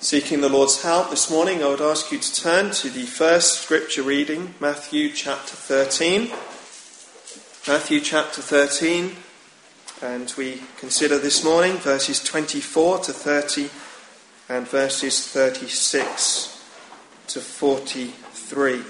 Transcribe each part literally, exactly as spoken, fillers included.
Seeking the Lord's help this morning, I would ask you to turn to the first scripture reading, Matthew chapter thirteen. Matthew chapter thirteen, and we consider this morning verses twenty-four to thirty and verses thirty-six to forty-three.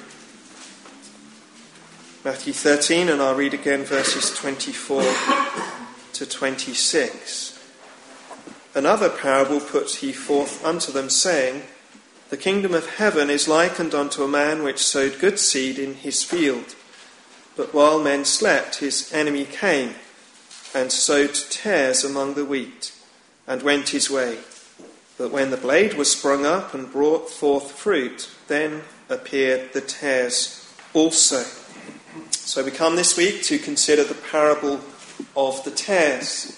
Matthew thirteen, and I'll read again verses twenty-four to twenty-six. Another parable put he forth unto them, saying, The kingdom of heaven is likened unto a man which sowed good seed in his field. But while men slept, his enemy came, and sowed tares among the wheat, and went his way. But when the blade was sprung up and brought forth fruit, then appeared the tares also. So we come this week to consider the parable of the tares.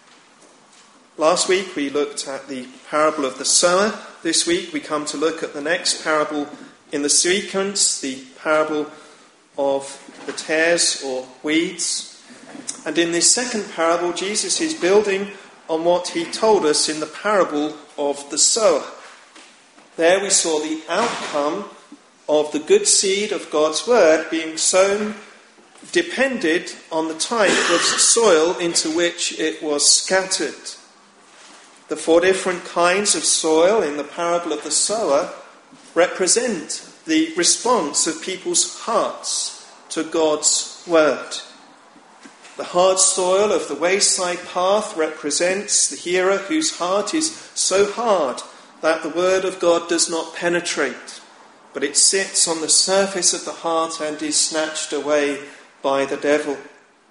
Last week we looked at the parable of the sower. This week we come to look at the next parable in the sequence, the parable of the tares or weeds. And in this second parable, Jesus is building on what he told us in the parable of the sower. There we saw the outcome of the good seed of God's word being sown depended on the type of soil into which it was scattered. The four different kinds of soil in the parable of the sower represent the response of people's hearts to God's word. The hard soil of the wayside path represents the hearer whose heart is so hard that the word of God does not penetrate, but it sits on the surface of the heart and is snatched away by the devil.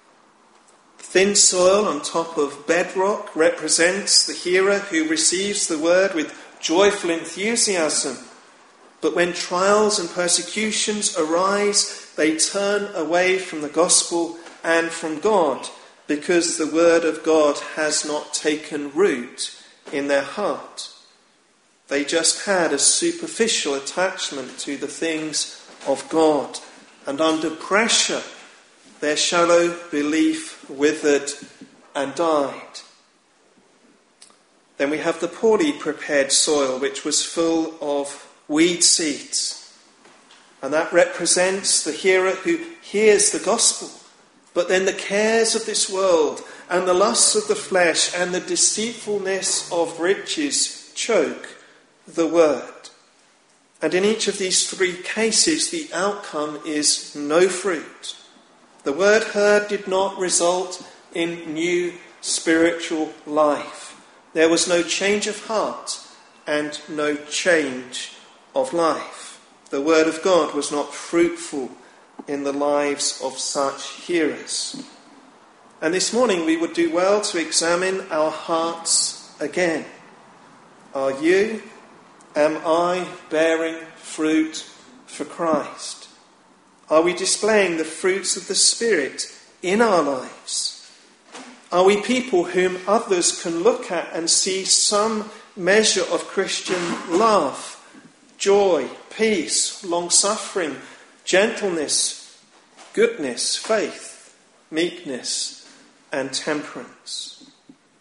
Thin soil on top of bedrock represents the hearer who receives the word with joyful enthusiasm. But when trials and persecutions arise, they turn away from the gospel and from God because the word of God has not taken root in their heart. They just had a superficial attachment to the things of God, and under pressure their shallow belief withered and died. Then we have the poorly prepared soil, which was full of weed seeds. And that represents the hearer who hears the gospel, but then the cares of this world and the lusts of the flesh and the deceitfulness of riches choke the word. And in each of these three cases, the outcome is no fruit. The word heard did not result in new spiritual life. There was no change of heart and no change of life. The word of God was not fruitful in the lives of such hearers. And this morning we would do well to examine our hearts again. Are you, am I bearing fruit for Christ? Are we displaying the fruits of the Spirit in our lives? Are we people whom others can look at and see some measure of Christian love, joy, peace, long-suffering, gentleness, goodness, faith, meekness, and temperance?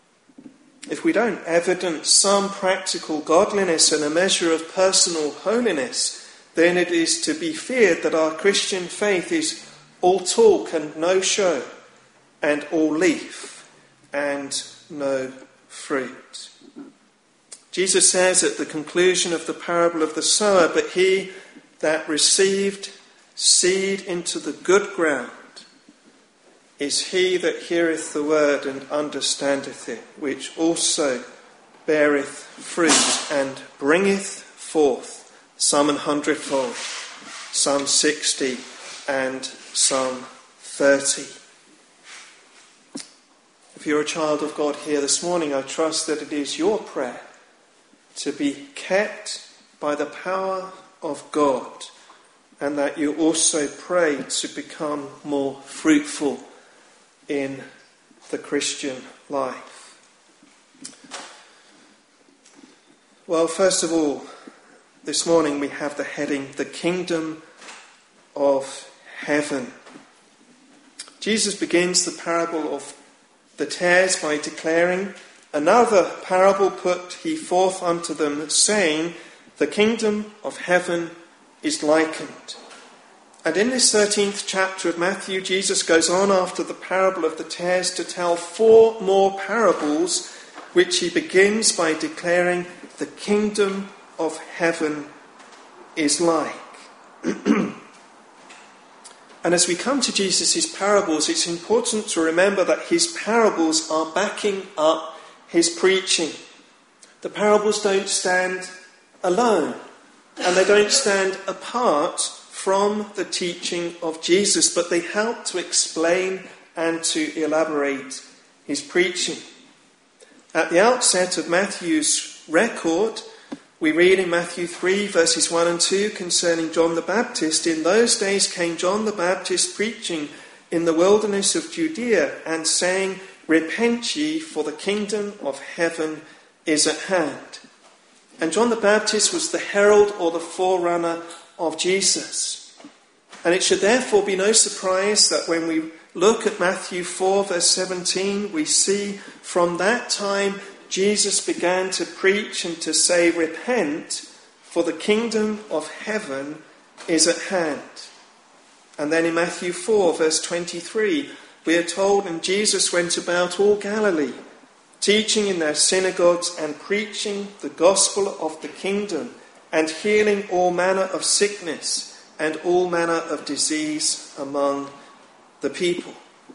If we don't evidence some practical godliness and a measure of personal holiness, then it is to be feared that our Christian faith is all talk and no show, and all leaf and no fruit. Jesus says at the conclusion of the parable of the sower, But he that received seed into the good ground is he that heareth the word and understandeth it, which also beareth fruit and bringeth forth some an hundredfold, some sixty, and some thirty. If you're a child of God here this morning, I trust that it is your prayer to be kept by the power of God, and that you also pray to become more fruitful in the Christian life. Well, first of all, this morning we have the heading, The Kingdom of Heaven. Jesus begins the parable of the tares by declaring Another parable put he forth unto them, saying, The kingdom of heaven is likened. And in this thirteenth chapter of Matthew, Jesus goes on after the parable of the tares to tell four more parables, which he begins by declaring, The kingdom of heaven is like. And as we come to Jesus' parables, it's important to remember that his parables are backing up his preaching. The parables don't stand alone, and they don't stand apart from the teaching of Jesus, but they help to explain and to elaborate his preaching. At the outset of Matthew's record, we read in Matthew three, verses one and two, concerning John the Baptist, In those days came John the Baptist preaching in the wilderness of Judea, and saying, Repent ye, for the kingdom of heaven is at hand. And John the Baptist was the herald or the forerunner of Jesus. And it should therefore be no surprise that when we look at Matthew four, verse seventeen, we see from that time Jesus began to preach and to say, Repent, for the kingdom of heaven is at hand. And then in Matthew four, verse twenty-three, we are told, And Jesus went about all Galilee, teaching in their synagogues and preaching the gospel of the kingdom, and healing all manner of sickness and all manner of disease among the people.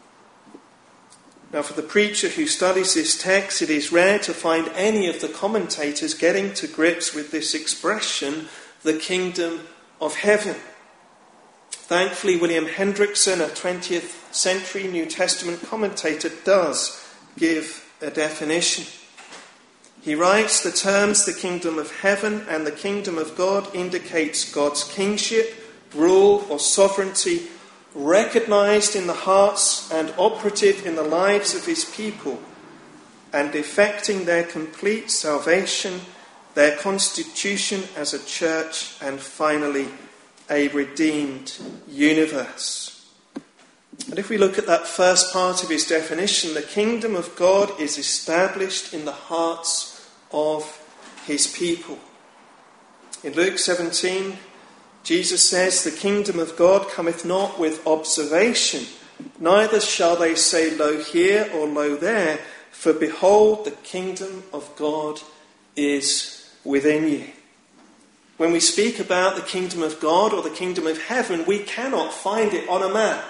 Now, for the preacher who studies this text, it is rare to find any of the commentators getting to grips with this expression, the kingdom of heaven. Thankfully, William Hendrickson, a twentieth century New Testament commentator, does give a definition. He writes, The terms the kingdom of heaven and the kingdom of God indicates God's kingship, rule or sovereignty, recognized in the hearts and operative in the lives of his people, and effecting their complete salvation, their constitution as a church, and finally a redeemed universe. And if we look at that first part of his definition, the kingdom of God is established in the hearts of his people. In Luke seventeen, Jesus says, The kingdom of God cometh not with observation, neither shall they say, Lo here or lo there, for behold, the kingdom of God is within you. When we speak about the kingdom of God or the kingdom of heaven, we cannot find it on a map.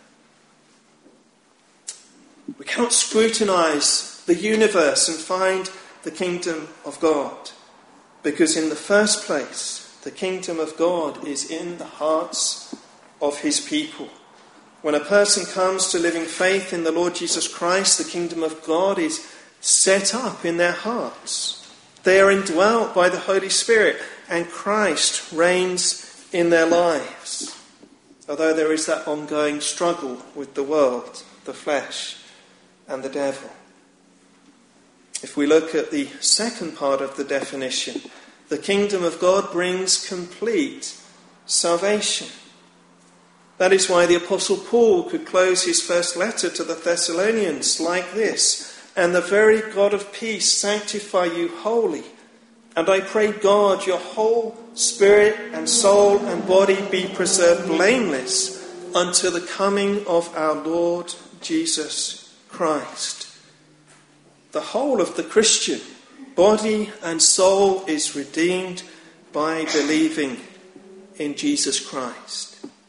We cannot scrutinize the universe and find the kingdom of God, because in the first place, the kingdom of God is in the hearts of his people. When a person comes to living faith in the Lord Jesus Christ, the kingdom of God is set up in their hearts. They are indwelt by the Holy Spirit, and Christ reigns in their lives. Although there is that ongoing struggle with the world, the flesh, and the devil. If we look at the second part of the definition, the kingdom of God brings complete salvation. That is why the Apostle Paul could close his first letter to the Thessalonians like this, And the very God of peace sanctify you wholly. And I pray God your whole spirit and soul and body be preserved blameless until the coming of our Lord Jesus Christ. The whole of the Christian, body and soul, is redeemed by believing in Jesus Christ.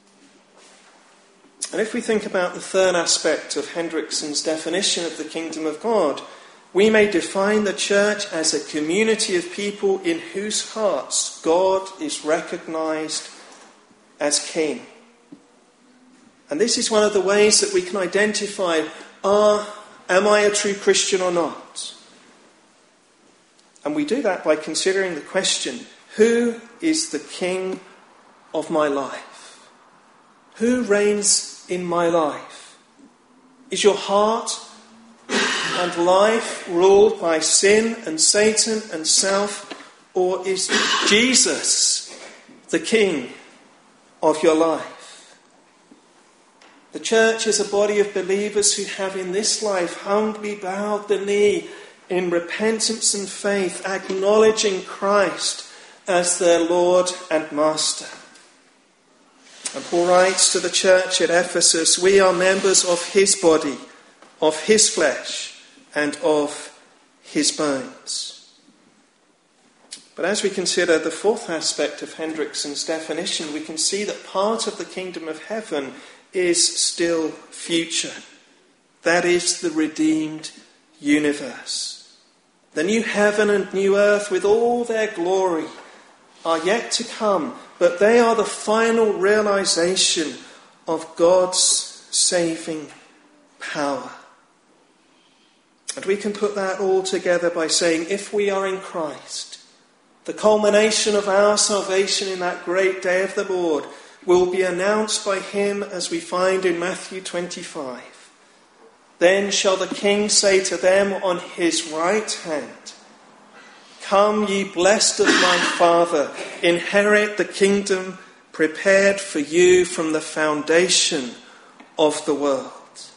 And if we think about the third aspect of Hendrickson's definition of the kingdom of God, we may define the church as a community of people in whose hearts God is recognized as king. And this is one of the ways that we can identify, are, am I a true Christian or not? And we do that by considering the question, who is the king of my life? Who reigns in my life? Is your heart and life ruled by sin and Satan and self, or is Jesus the king of your life? The church is a body of believers who have in this life humbly bowed the knee in repentance and faith, acknowledging Christ as their Lord and Master. And Paul writes to the church at Ephesus, we are members of his body, of his flesh, and of his bones. But as we consider the fourth aspect of Hendrickson's definition, we can see that part of the kingdom of heaven is still future. That is the redeemed universe. The new heaven and new earth with all their glory are yet to come, but they are the final realization of God's saving power. And we can put that all together by saying, if we are in Christ, the culmination of our salvation in that great day of the Lord will be announced by him as we find in Matthew twenty-five. Then shall the King say to them on his right hand, come ye blessed of my Father, inherit the kingdom prepared for you from the foundation of the world.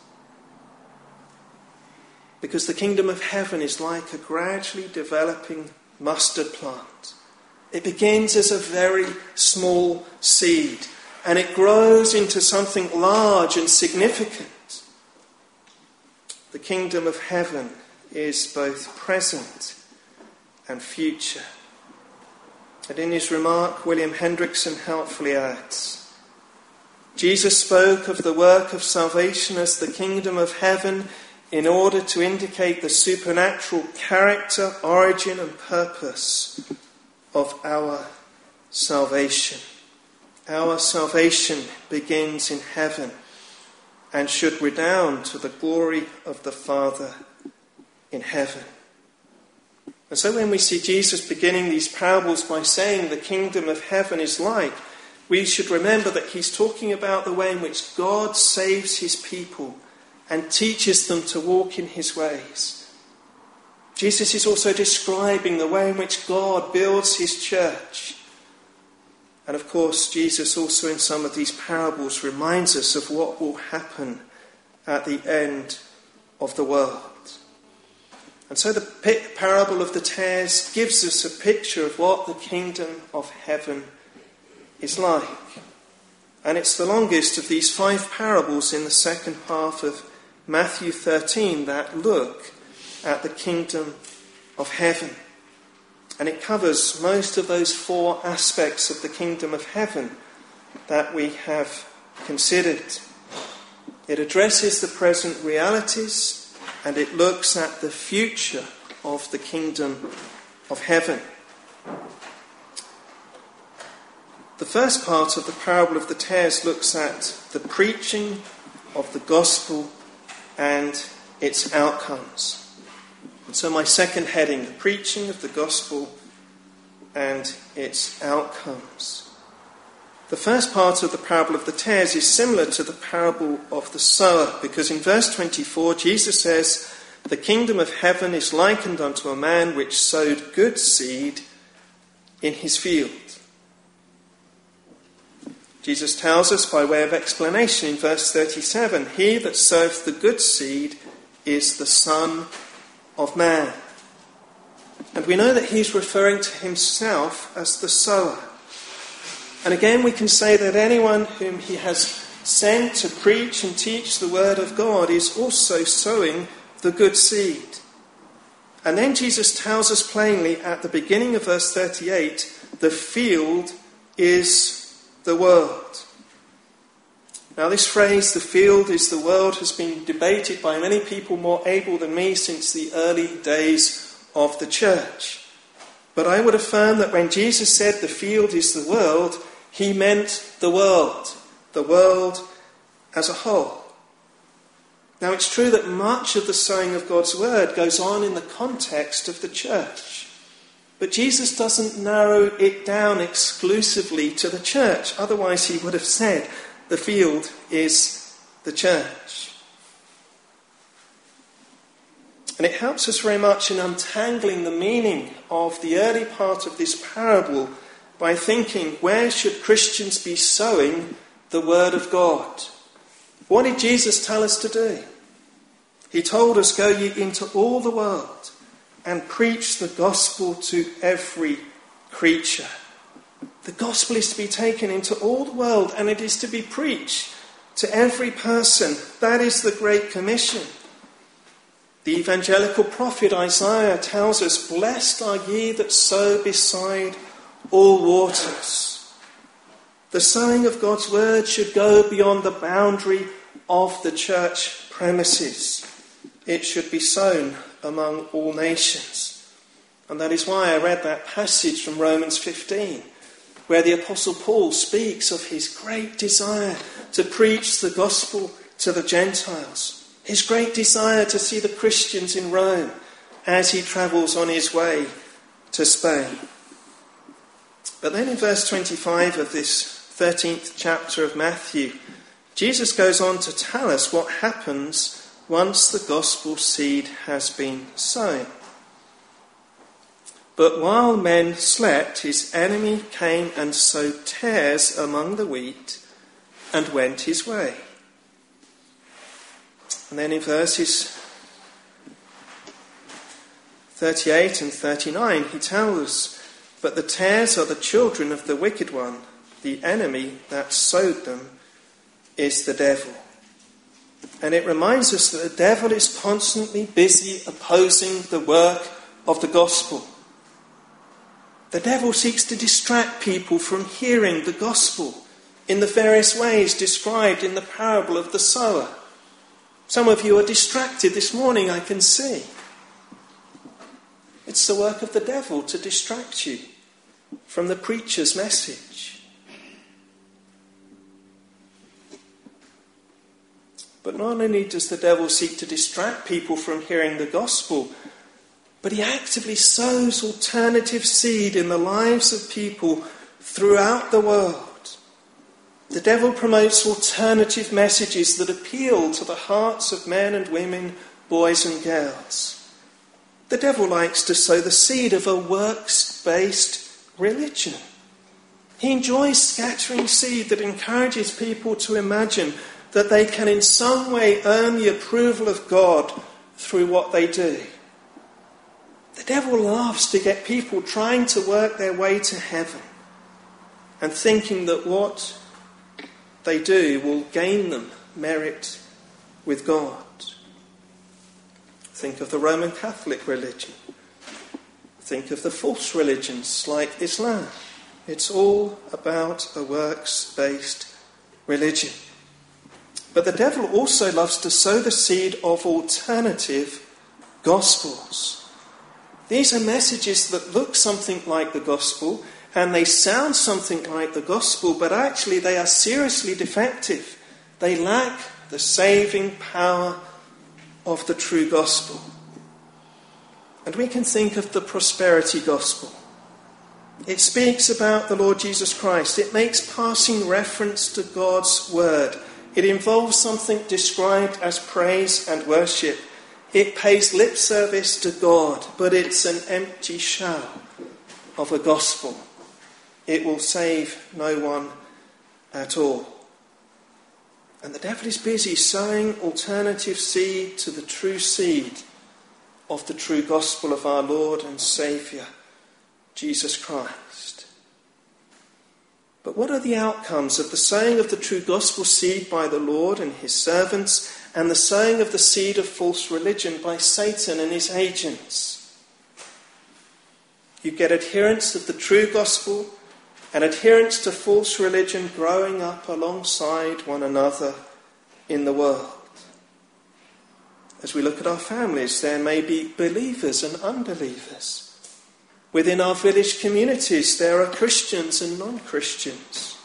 Because the kingdom of heaven is like a gradually developing mustard plant. It begins as a very small seed and it grows into something large and significant. The kingdom of heaven is both present and future. And in his remark, William Hendrickson helpfully adds, Jesus spoke of the work of salvation as the kingdom of heaven in order to indicate the supernatural character, origin and purpose of our salvation. Our salvation begins in heaven and should redound to the glory of the Father in heaven. And so when we see Jesus beginning these parables by saying the kingdom of heaven is like, we should remember that he's talking about the way in which God saves his people and teaches them to walk in his ways. Jesus is also describing the way in which God builds his church. And of course, Jesus also in some of these parables reminds us of what will happen at the end of the world. And so the parable of the tares gives us a picture of what the kingdom of heaven is like. And it's the longest of these five parables in the second half of Matthew thirteen that look at the kingdom of heaven. And it covers most of those four aspects of the kingdom of heaven that we have considered. It addresses the present realities and it looks at the future of the kingdom of heaven. The first part of the parable of the tares looks at the preaching of the gospel and its outcomes. And so my second heading, the preaching of the gospel and its outcomes. The first part of the parable of the tares is similar to the parable of the sower, because in verse twenty-four Jesus says, the kingdom of heaven is likened unto a man which sowed good seed in his field. Jesus tells us by way of explanation in verse thirty-seven, he that soweth the good seed is the Son of Man. And we know that he's referring to himself as the sower. And again we can say that anyone whom he has sent to preach and teach the word of God is also sowing the good seed. And then Jesus tells us plainly at the beginning of verse thirty-eight, the field is the world. Now this phrase, the field is the world, has been debated by many people more able than me since the early days of the church. But I would affirm that when Jesus said the field is the world, he meant the world, the world as a whole. Now it's true that much of the sowing of God's word goes on in the context of the church. But Jesus doesn't narrow it down exclusively to the church. Otherwise he would have said the field is the church. And it helps us very much in untangling the meaning of the early part of this parable by thinking, where should Christians be sowing the word of God? What did Jesus tell us to do? He told us, go ye into all the world and preach the gospel to every creature. The gospel is to be taken into all the world, and it is to be preached to every person. That is the Great Commission. The evangelical prophet Isaiah tells us, "Blessed are ye that sow beside all waters." The sowing of God's word should go beyond the boundary of the church premises. It should be sown among all nations. And that is why I read that passage from Romans fifteen, where the Apostle Paul speaks of his great desire to preach the gospel to the Gentiles, his great desire to see the Christians in Rome as he travels on his way to Spain. But then in verse twenty-five of this thirteenth chapter of Matthew, Jesus goes on to tell us what happens once the gospel seed has been sown. But while men slept, his enemy came and sowed tares among the wheat and went his way. And then in verses thirty-eight and thirty-nine, he tells us, "But the tares are the children of the wicked one. The enemy that sowed them is the devil." And it reminds us that the devil is constantly busy opposing the work of the gospel. The devil seeks to distract people from hearing the gospel in the various ways described in the parable of the sower. Some of you are distracted this morning, I can see. It's the work of the devil to distract you from the preacher's message. But not only does the devil seek to distract people from hearing the gospel, but he actively sows alternative seed in the lives of people throughout the world. The devil promotes alternative messages that appeal to the hearts of men and women, boys and girls. The devil likes to sow the seed of a works-based religion. He enjoys scattering seed that encourages people to imagine that they can in some way earn the approval of God through what they do. The devil laughs to get people trying to work their way to heaven and thinking that what they do will gain them merit with God. Think of the Roman Catholic religion. Think of the false religions like Islam. It's all about a works-based religion. But the devil also loves to sow the seed of alternative gospels. These are messages that look something like the gospel and they sound something like the gospel, but actually they are seriously defective. They lack the saving power of the true gospel. And we can think of the prosperity gospel. It speaks about the Lord Jesus Christ. It makes passing reference to God's word. It involves something described as praise and worship. It pays lip service to God, but it's an empty shell of a gospel. It will save no one at all. And the devil is busy sowing alternative seed to the true seed of the true gospel of our Lord and Saviour, Jesus Christ. But what are the outcomes of the sowing of the true gospel seed by the Lord and his servants, and the sowing of the seed of false religion by Satan and his agents? You get adherents of the true gospel and adherents to false religion growing up alongside one another in the world. As we look at our families, there may be believers and unbelievers. Within our village communities, there are Christians and non-Christians.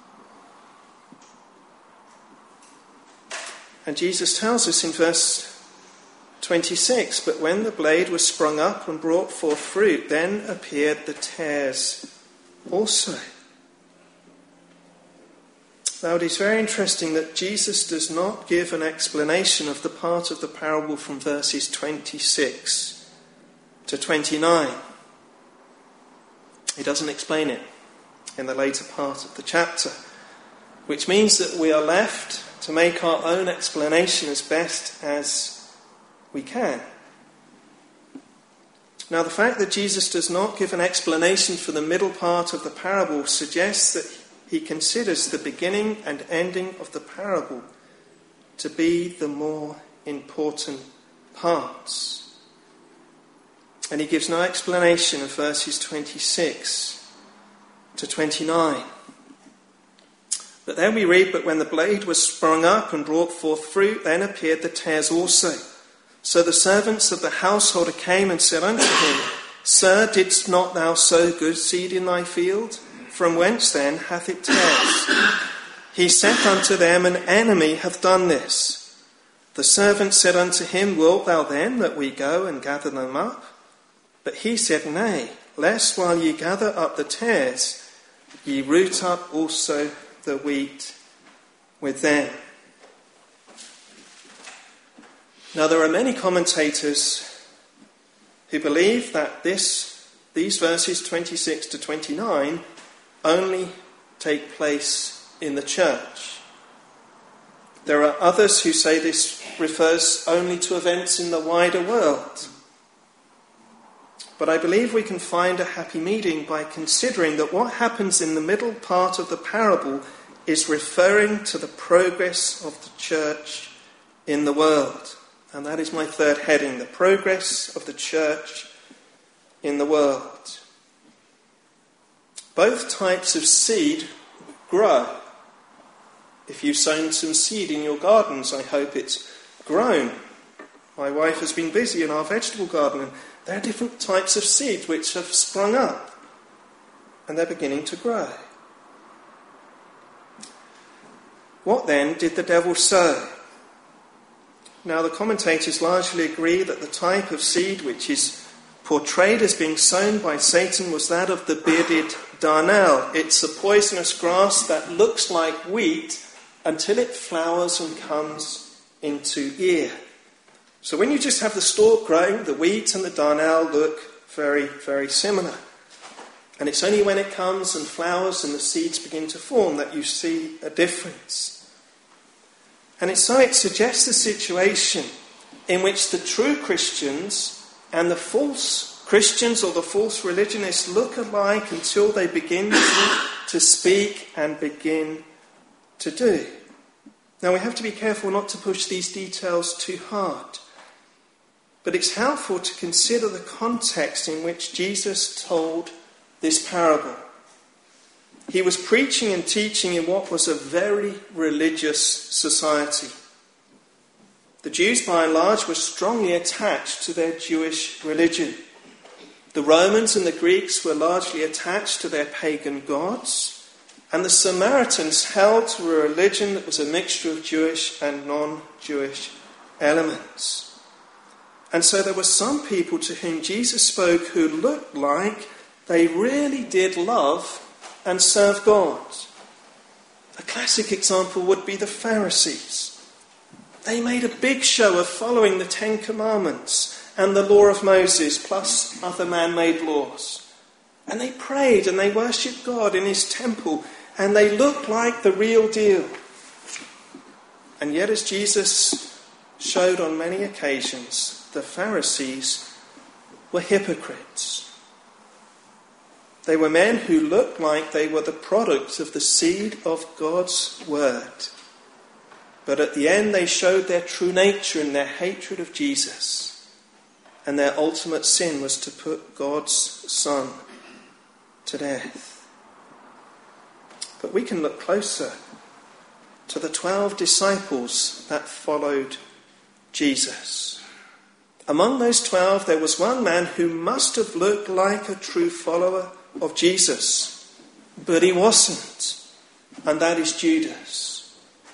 And Jesus tells us in verse twenty-six, "But when the blade was sprung up and brought forth fruit, then appeared the tares also." Now it is very interesting that Jesus does not give an explanation of the part of the parable from verses twenty-six to twenty-nine. He doesn't explain it in the later part of the chapter, which means that we are left to make our own explanation as best as we can. Now, the fact that Jesus does not give an explanation for the middle part of the parable suggests that he considers the beginning and ending of the parable to be the more important parts. And he gives no explanation of verses twenty-six to twenty-nine. But then we read, "But when the blade was sprung up and brought forth fruit, then appeared the tares also. So the servants of the householder came and said unto him, Sir, didst not thou sow good seed in thy field? From whence then hath it tares? He saith unto them, An enemy hath done this. The servant said unto him, Wilt thou then that we go and gather them up? But he said, Nay, lest while ye gather up the tares, ye root up also the wheat with them." Now, there are many commentators who believe that this, these verses twenty-six to twenty-nine only take place in the church. There are others who say this refers only to events in the wider world. But I believe we can find a happy medium by considering that what happens in the middle part of the parable is referring to the progress of the church in the world. And that is my third heading, the progress of the church in the world. Both types of seed grow. If you've sown some seed in your gardens, I hope it's grown. My wife has been busy in our vegetable garden, and there are different types of seeds which have sprung up, and they're beginning to grow. What then did the devil sow? Now, the commentators largely agree that the type of seed which is portrayed as being sown by Satan was that of the bearded darnel. It's a poisonous grass that looks like wheat until it flowers and comes into ear. So when you just have the stalk growing, the wheat and the darnel look very, very similar. And it's only when it comes and flowers and the seeds begin to form that you see a difference. And it's so it suggests a situation in which the true Christians and the false Christians or the false religionists look alike until they begin to speak and begin to do. Now, we have to be careful not to push these details too hard. But it's helpful to consider the context in which Jesus told this parable. He was preaching and teaching in what was a very religious society. The Jews, by and large, were strongly attached to their Jewish religion. The Romans and the Greeks were largely attached to their pagan gods. And the Samaritans held to a religion that was a mixture of Jewish and non-Jewish elements. And so there were some people to whom Jesus spoke who looked like they really did love and serve God. A classic example would be the Pharisees. They made a big show of following the Ten Commandments and the law of Moses, plus other man-made laws. And they prayed and they worshipped God in his temple, and they looked like the real deal. And yet, as Jesus showed on many occasions, the Pharisees were hypocrites. They were men who looked like they were the product of the seed of God's word. But at the end they showed their true nature in their hatred of Jesus. And their ultimate sin was to put God's Son to death. But we can look closer to the twelve disciples that followed Jesus. Among those twelve there was one man who must have looked like a true follower of Jesus, but he wasn't, and that is Judas.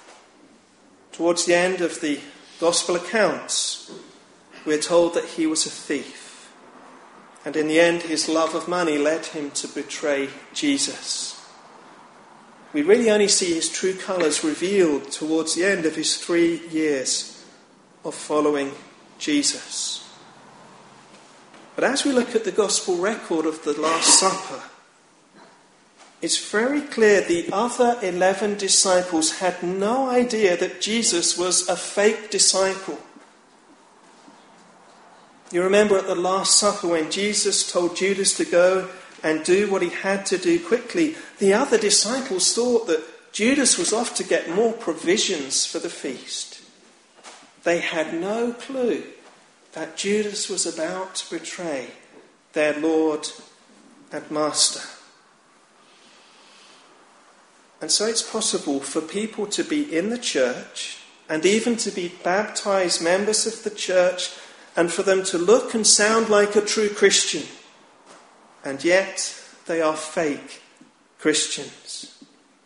Towards the end of the gospel accounts, we're told that he was a thief, and in the end his love of money led him to betray Jesus. We really only see his true colours revealed towards the end of his three years of following Jesus. But as we look at the gospel record of the Last Supper, it's very clear the other eleven disciples had no idea that Jesus was a fake disciple. You remember at the Last Supper when Jesus told Judas to go and do what he had to do quickly, the other disciples thought that Judas was off to get more provisions for the feast. They had no clue that Judas was about to betray their Lord and Master. And so it's possible for people to be in the church and even to be baptized members of the church and for them to look and sound like a true Christian, and yet they are fake Christians.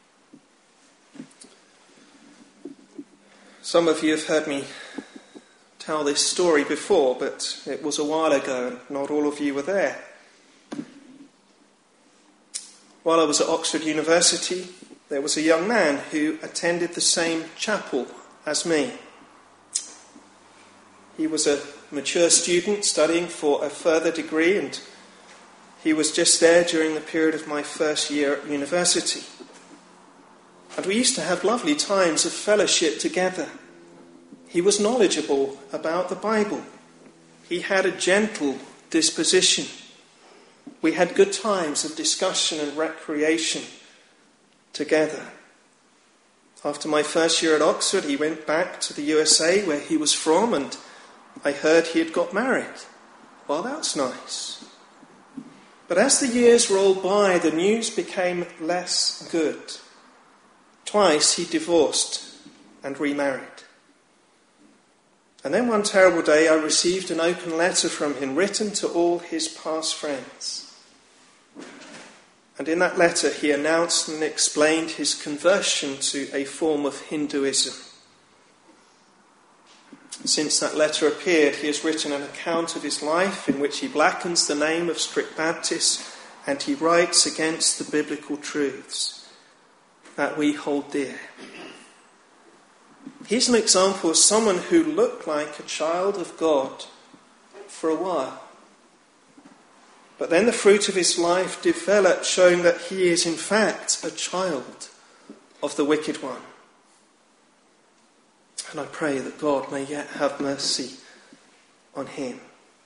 Some of you have heard me tell this story before, but it was a while ago and not all of you were there. While I was at Oxford University, there was a young man who attended the same chapel as me. He was a mature student studying for a further degree, and he was just there during the period of my first year at university. And we used to have lovely times of fellowship together. He was knowledgeable about the Bible. He had a gentle disposition. We had good times of discussion and recreation together. After my first year at Oxford, he went back to the U S A where he was from, and I heard he had got married. Well, that's nice. But as the years rolled by, the news became less good. Twice he divorced and remarried. And then one terrible day I received an open letter from him written to all his past friends. And in that letter he announced and explained his conversion to a form of Hinduism. Since that letter appeared, he has written an account of his life in which he blackens the name of strict Baptists and he writes against the biblical truths that we hold dear. He's an example of someone who looked like a child of God for a while. But then the fruit of his life developed, showing that he is in fact a child of the wicked one. And I pray that God may yet have mercy on him.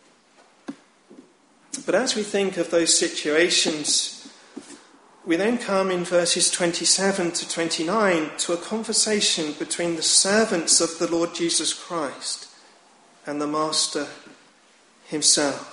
But as we think of those situations, we then come in verses twenty-seven to twenty-nine to a conversation between the servants of the Lord Jesus Christ and the Master himself.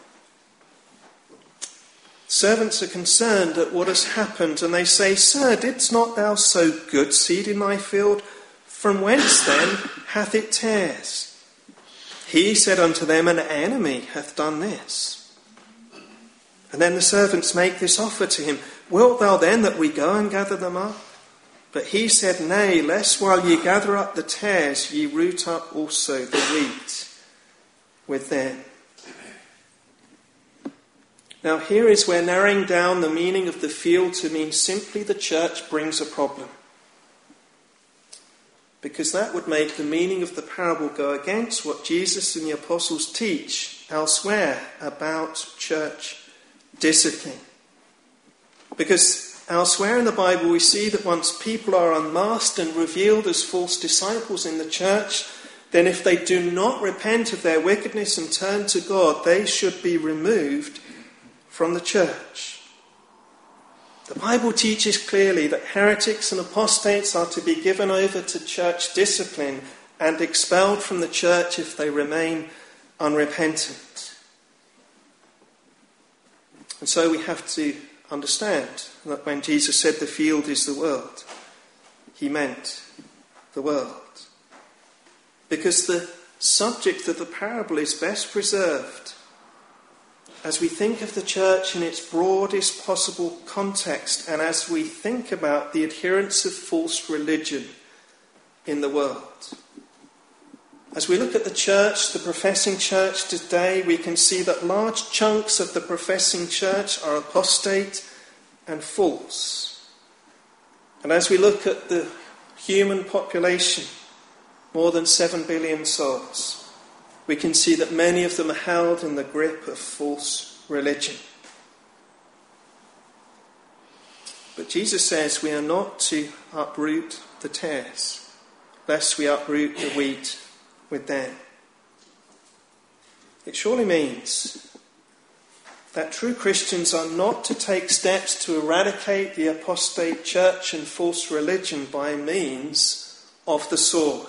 Servants are concerned at what has happened, and they say, "Sir, didst not thou sow good seed in thy field? From whence then hath it tares?" He said unto them, "An enemy hath done this." And then the servants make this offer to him, "Wilt thou then that we go and gather them up?" But he said, "Nay, lest while ye gather up the tares, ye root up also the wheat with them." Now here is where narrowing down the meaning of the field to mean simply the church brings a problem. Because that would make the meaning of the parable go against what Jesus and the apostles teach elsewhere about church discipline. Because elsewhere in the Bible we see that once people are unmasked and revealed as false disciples in the church, then if they do not repent of their wickedness and turn to God, they should be removed from the church. The Bible teaches clearly that heretics and apostates are to be given over to church discipline and expelled from the church if they remain unrepentant. And so we have to understand that when Jesus said the field is the world, he meant the world. Because the subject of the parable is best preserved as we think of the church in its broadest possible context, and as we think about the adherents of false religion in the world. As we look at the church, the professing church today, we can see that large chunks of the professing church are apostate and false. And as we look at the human population, more than seven billion souls, we can see that many of them are held in the grip of false religion. But Jesus says we are not to uproot the tares, lest we uproot the wheat with them. It surely means that true Christians are not to take steps to eradicate the apostate church and false religion by means of the sword.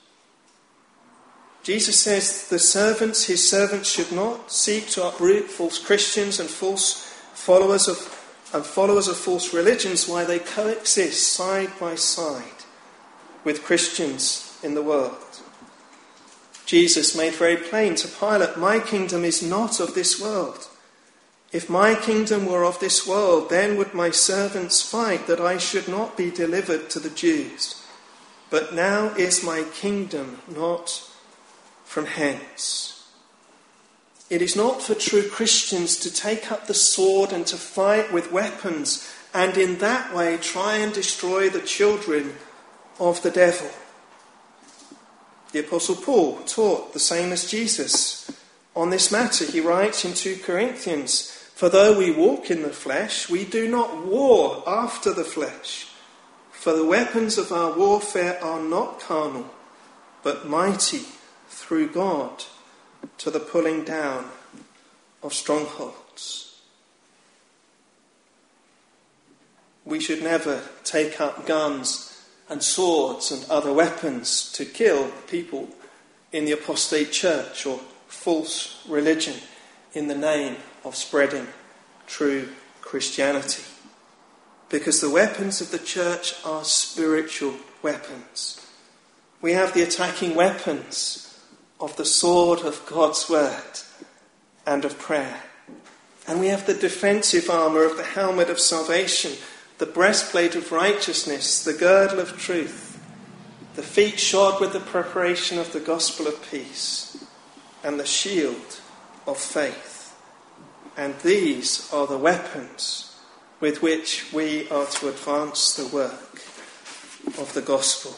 Jesus says the servants, his servants, should not seek to uproot false Christians and false followers of and followers of false religions while they coexist side by side with Christians in the world. Jesus made very plain to Pilate, "My kingdom is not of this world. If my kingdom were of this world, then would my servants fight that I should not be delivered to the Jews. But now is my kingdom not from hence." It is not for true Christians to take up the sword and to fight with weapons and in that way try and destroy the children of the devil. The Apostle Paul taught the same as Jesus on this matter. He writes in Second Corinthians, "For though we walk in the flesh, we do not war after the flesh. For the weapons of our warfare are not carnal, but mighty through God to the pulling down of strongholds." We should never take up guns and swords and other weapons to kill people in the apostate church or false religion in the name of spreading true Christianity. Because the weapons of the church are spiritual weapons. We have the attacking weapons of the sword of God's word and of prayer. And we have the defensive armour of the helmet of salvation, the breastplate of righteousness, the girdle of truth, the feet shod with the preparation of the gospel of peace, and the shield of faith. And these are the weapons with which we are to advance the work of the gospel.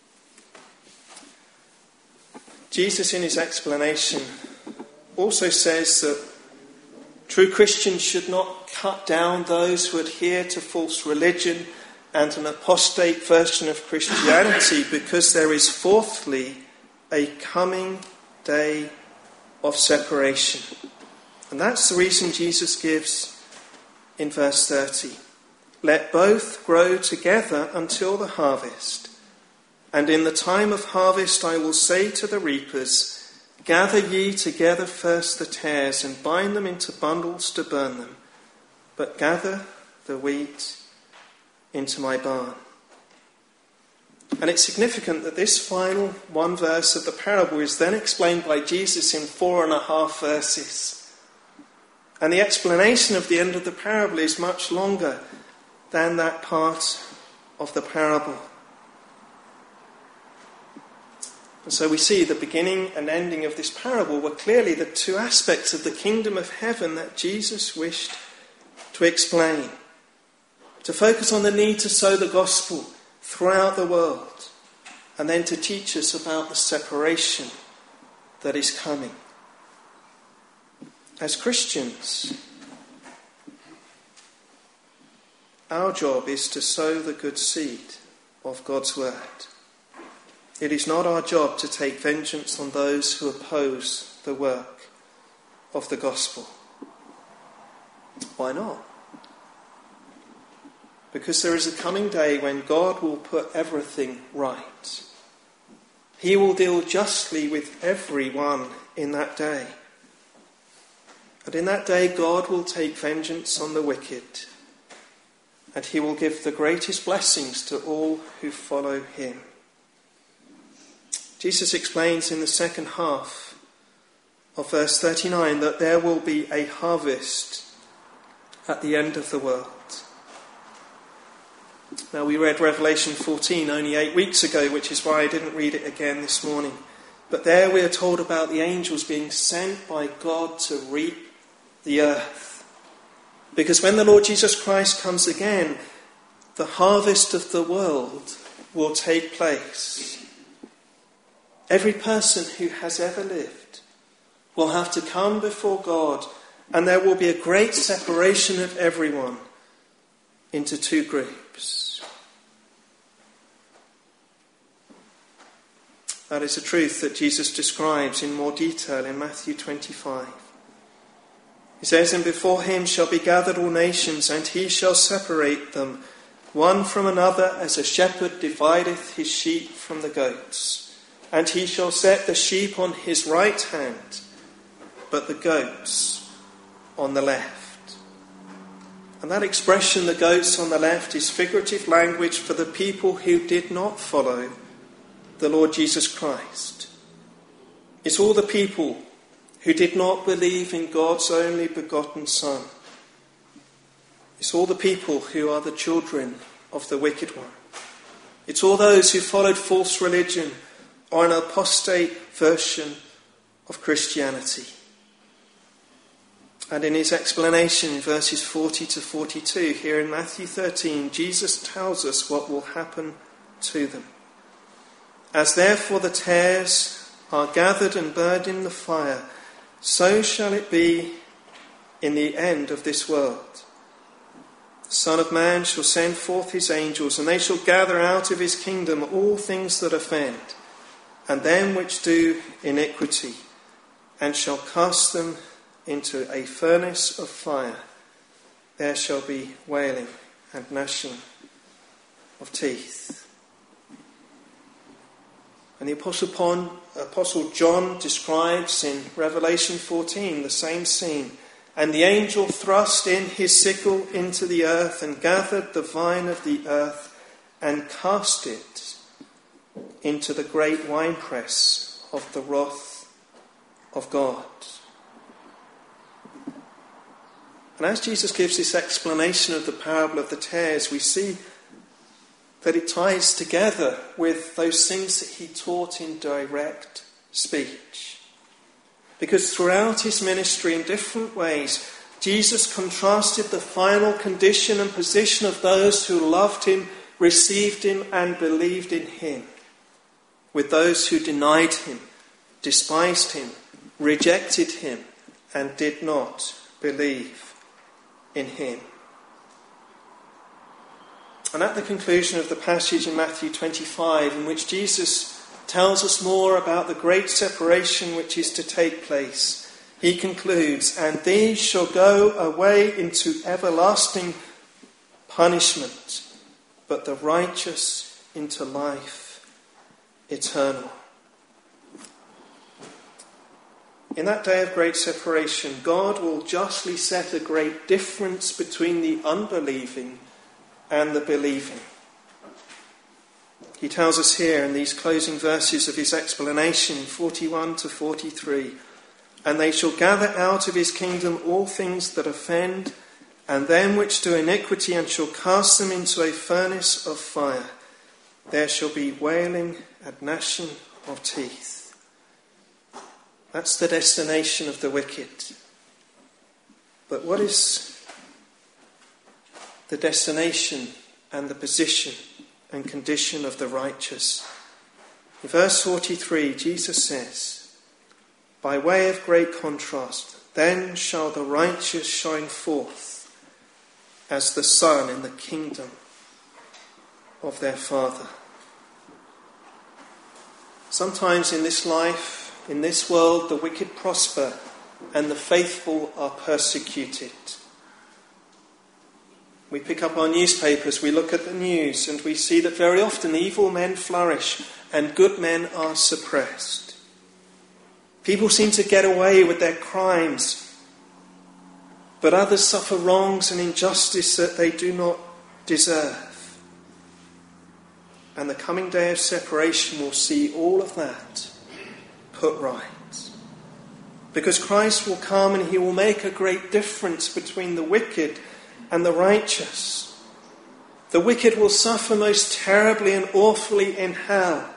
Jesus, in his explanation, also says that true Christians should not cut down those who adhere to false religion and an apostate version of Christianity, because there is, fourthly, a coming day of separation. And that's the reason Jesus gives in verse thirty. "Let both grow together until the harvest. And in the time of harvest I will say to the reapers, gather ye together first the tares, and bind them into bundles to burn them, but gather the wheat into my barn." And it's significant that this final one verse of the parable is then explained by Jesus in four and a half verses. And the explanation of the end of the parable is much longer than that part of the parable. And so we see the beginning and ending of this parable were clearly the two aspects of the kingdom of heaven that Jesus wished to explain. To focus on the need to sow the gospel throughout the world, and then to teach us about the separation that is coming. As Christians, our job is to sow the good seed of God's word. It is not our job to take vengeance on those who oppose the work of the gospel. Why not? Because there is a coming day when God will put everything right. He will deal justly with everyone in that day. And in that day, God will take vengeance on the wicked, and he will give the greatest blessings to all who follow him. Jesus explains in the second half of verse thirty-nine that there will be a harvest at the end of the world. Now, we read Revelation fourteen only eight weeks ago, which is why I didn't read it again this morning. But there we are told about the angels being sent by God to reap the earth. Because when the Lord Jesus Christ comes again, the harvest of the world will take place. Every person who has ever lived will have to come before God, and there will be a great separation of everyone into two groups. That is a truth that Jesus describes in more detail in Matthew twenty-five. He says, "And before him shall be gathered all nations, and he shall separate them one from another, as a shepherd divideth his sheep from the goats. And he shall set the sheep on his right hand, but the goats on the left." And that expression, the goats on the left, is figurative language for the people who did not follow the Lord Jesus Christ. It's all the people who did not believe in God's only begotten Son. It's all the people who are the children of the wicked one. It's all those who followed false religion or an apostate version of Christianity. And in his explanation in verses forty to forty-two, here in Matthew thirteen, Jesus tells us what will happen to them. "As therefore the tares are gathered and burned in the fire, so shall it be in the end of this world. The Son of Man shall send forth his angels, and they shall gather out of his kingdom all things that offend, and them which do iniquity, and shall cast them into a furnace of fire. There shall be wailing and gnashing of teeth." And the Apostle, Pon, Apostle John describes in Revelation fourteen the same scene. "And the angel thrust in his sickle into the earth, and gathered the vine of the earth, and cast it into the great winepress of the wrath of God." And as Jesus gives this explanation of the parable of the tares, we see that it ties together with those things that he taught in direct speech. Because throughout his ministry, in different ways, Jesus contrasted the final condition and position of those who loved him, received him, and believed in him, with those who denied him, despised him, rejected him, and did not believe in him. And at the conclusion of the passage in Matthew twenty-five, in which Jesus tells us more about the great separation which is to take place, he concludes, "And these shall go away into everlasting punishment, but the righteous into life eternal." In that day of great separation, God will justly set a great difference between the unbelieving and the believing. He tells us here in these closing verses of his explanation, forty-one to forty-three, "And they shall gather out of his kingdom all things that offend, and them which do iniquity, and shall cast them into a furnace of fire. There shall be wailing and gnashing of teeth." That's the destination of the wicked. But what is the destination and the position and condition of the righteous? In verse forty-three, Jesus says, by way of great contrast, "Then shall the righteous shine forth as the sun in the kingdom of their Father." Sometimes in this life, in this world, the wicked prosper and the faithful are persecuted. We pick up our newspapers, we look at the news, and we see that very often evil men flourish and good men are suppressed. People seem to get away with their crimes, but others suffer wrongs and injustice that they do not deserve. And the coming day of separation will see all of that put right. Because Christ will come and he will make a great difference between the wicked and the righteous. The wicked will suffer most terribly and awfully in hell,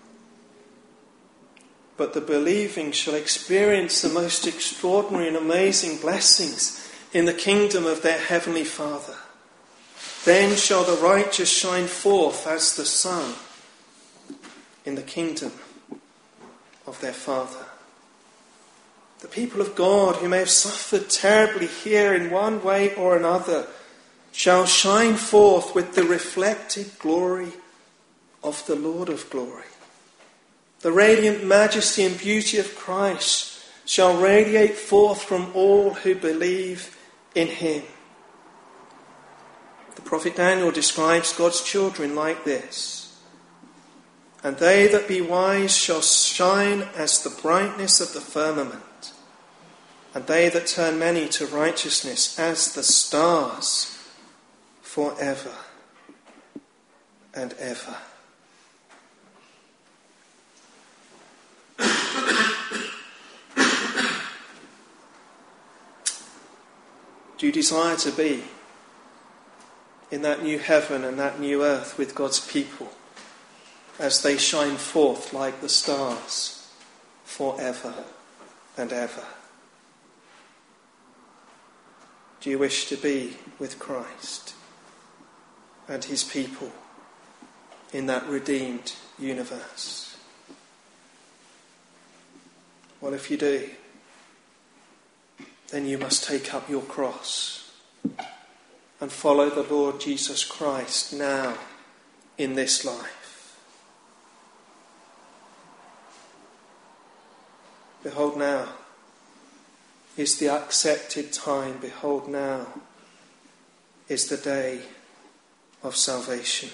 but the believing shall experience the most extraordinary and amazing blessings in the kingdom of their heavenly Father. Then shall the righteous shine forth as the sun in the kingdom of their Father. The people of God who may have suffered terribly here in one way or another shall shine forth with the reflected glory of the Lord of glory. The radiant majesty and beauty of Christ shall radiate forth from all who believe in him. The prophet Daniel describes God's children like this. And they that be wise shall shine as the brightness of the firmament, and they that turn many to righteousness as the stars forever and ever. Do you desire to be in that new heaven and that new earth with God's people as they shine forth like the stars forever and ever? Do you wish to be with Christ and his people in that redeemed universe? Well, if you do, then you must take up your cross and follow the Lord Jesus Christ now in this life. Behold, now is the accepted time. Behold, now is the day of salvation.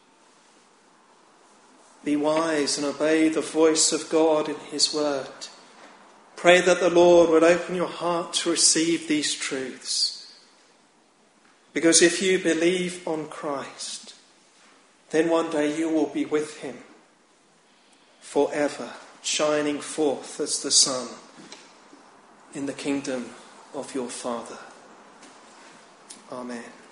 Be wise and obey the voice of God in his word. Pray that the Lord would open your heart to receive these truths. Because if you believe on Christ, then one day you will be with him forever, shining forth as the sun in the kingdom of your Father. Amen.